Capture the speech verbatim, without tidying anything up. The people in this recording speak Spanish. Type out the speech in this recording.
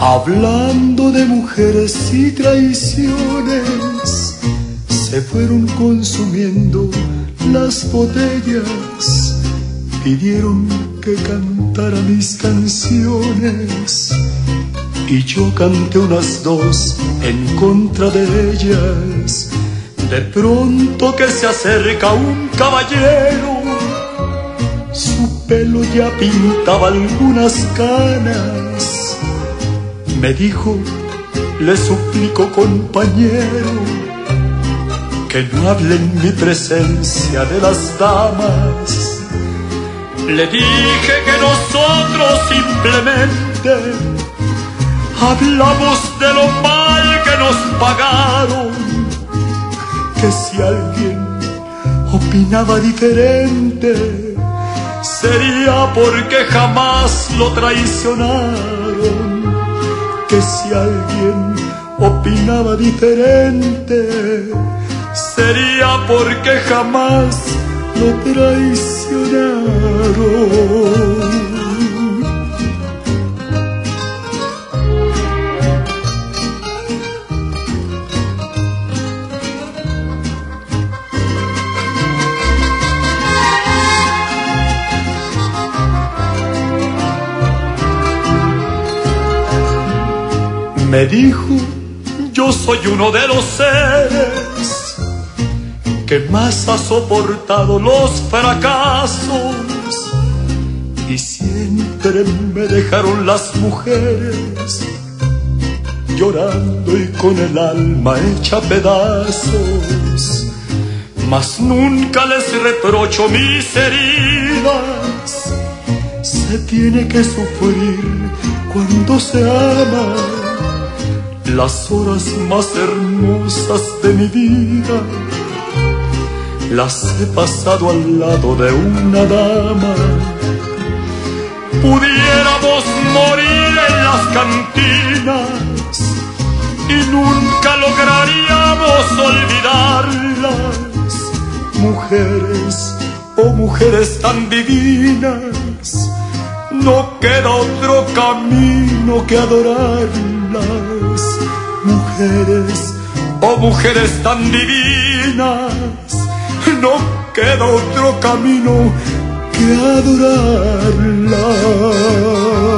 Hablando de mujeres y traiciones, se fueron consumiendo las botellas, pidieron que cantara mis canciones y yo canté unas dos en contra de ellas. De pronto que se acerca un caballero, su pelo ya pintaba algunas canas. Me dijo, le suplico compañero, que no hable en mi presencia de las damas. Le dije que nosotros simplemente hablamos de lo mal que nos pagaron, que si alguien opinaba diferente sería porque jamás lo traicionaron, que si alguien opinaba diferente sería porque jamás lo traicionaron. Me dijo, yo soy uno de los seres que más ha soportado los fracasos y siempre me dejaron las mujeres llorando y con el alma hecha pedazos. Mas nunca les reprocho mis heridas, se tiene que sufrir cuando se ama. Las horas más hermosas de mi vida las he pasado al lado de una dama. Pudiéramos morir en las cantinas y nunca lograríamos olvidarlas. Mujeres, oh mujeres tan divinas, no queda otro camino que adorarlas. Mujeres, oh mujeres tan divinas, no queda otro camino que adorarlas.